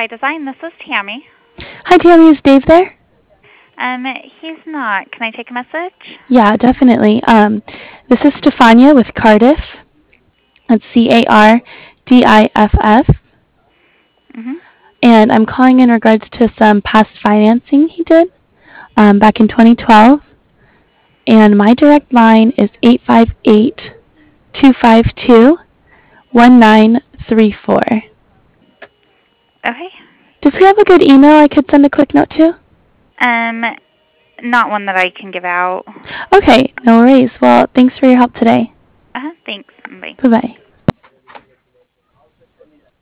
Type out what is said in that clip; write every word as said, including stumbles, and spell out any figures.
by Design. This is Tammy. Hi, Tammy. Is Dave there? Um, he's not. Can I take a message? Yeah, definitely. Um, this is Stefania with Cardiff. That's C A R D I F F. Mm-hmm. And I'm calling in regards to some past financing he did um, back in twenty twelve. And my direct line is eight five eight, two five two, one nine three four. Okay. Does he have a good email I could send a quick note to? Um, not one that I can give out. Okay, no worries. Well, thanks for your help today. Uh-huh. Thanks. Bye. Bye-bye.